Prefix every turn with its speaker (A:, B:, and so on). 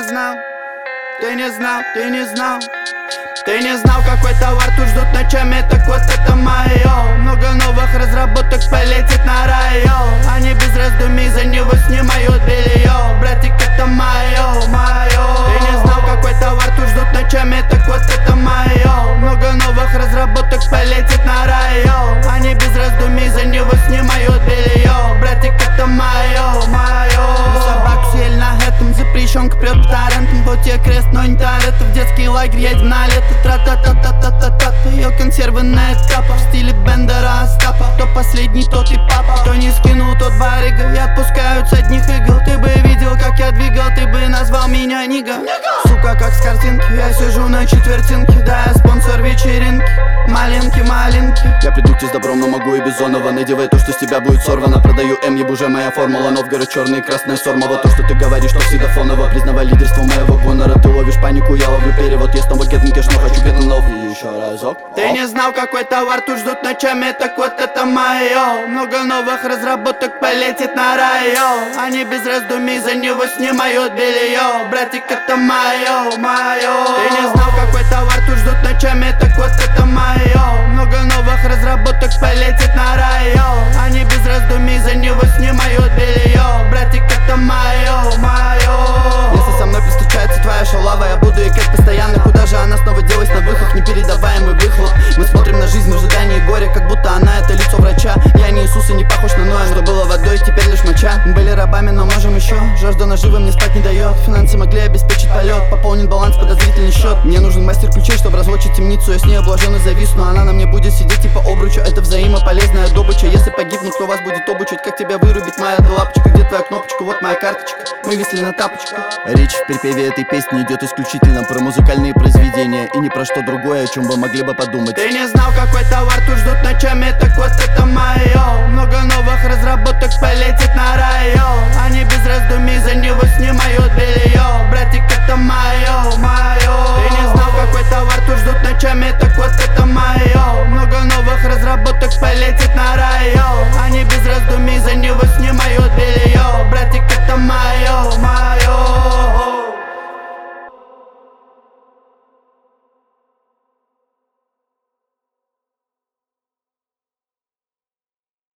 A: знал, ты не знал, ты не знал. Ты не знал, какой товар тут ждут ночами, так вот это мое. Много новых разработок полетит на район. Они без раздумий за него снимают белье. Братик, это мое, мое. Ты не знал, какой товар тут ждут ночами, так вот это мое. Много новых разработок полетит на район. Они без раздумий за него снимают белье. Братик, это мое, мое. Собаку съели на этом, запрещенка прет по торрентам. Вот тебе крест, но не Торетто. В детский лагерь едем на лето. Тра-та-та-та-та-та-та. Ее консервы на этапах в стиле Бендера, Остапа. Кто последний, тот и папа. Кто не скинул, тот барыга. И отпускают с одних игл. Ты бы видел, как я двигал, ты бы назвал меня Нига. Сука, как с картинки, я сижу на четвертинке. Да, я спонсор вечеринки. Малинки, малинки.
B: Я приду к тебе с добром, но могу и Бизонова. Надевай то, что с тебя будет сорвано. Продаю М, еб уже моя формула. Новгород черный, красная Сормова. То, что ты говоришь, что всегда фоново. Признавай лидерство моего гонора. Ты ловишь панику, я ловлю перевод. Я снова гетн кеш, но хочу гетн лов. И еще разок.
A: Ты не знал, какой товар тут ждут ночами, так вот это мое. Много новых разработок полетит на район. Они без раздумий за него снимают белье. Братик, это мое, мое. Ты не знал, какой товар тут ждут ночами, так вот это мое. Много новых разработок полетит на район. Они без раздумий за него снимают белье. Братик, это мое, мое.
B: Если со мной встречается твоя шалава, я буду икать постоянно. Куда же она снова делась на выход? Непередаваемый выхлоп. Мы смотрим на жизнь в ожидании горя, как будто она это лицо врача. Я не Иисус и не похож на Ноя. Что было водой, теперь лишь моча. Мы были рабами, но можем еще. Жажда наживы мне спать не дает. Финансы могли обеспечить полет. Пополнен баланс, подозрительный счет. Мне нужен мастер ключей, чтобы разлочить темницу. Я с ней облажен и зависну. Она на мне будет сидеть типа обруча. Это взаимополезная добыча. Если погибну, кто вас будет обучать? Как тебя вырубить, моя ты лапочка? Где твоя кнопочка? Вот моя карточка. Мы висли на тапочках. Речь в припеве этой песни идет исключительно про музыкальные произведения. И не про что другое, о чем вы могли бы подумать.
A: Ты не знал, какой товар тут ждут ночами, так вот это мое. Много новых разработок полетит на район. Они без раздумий за него снимают белье.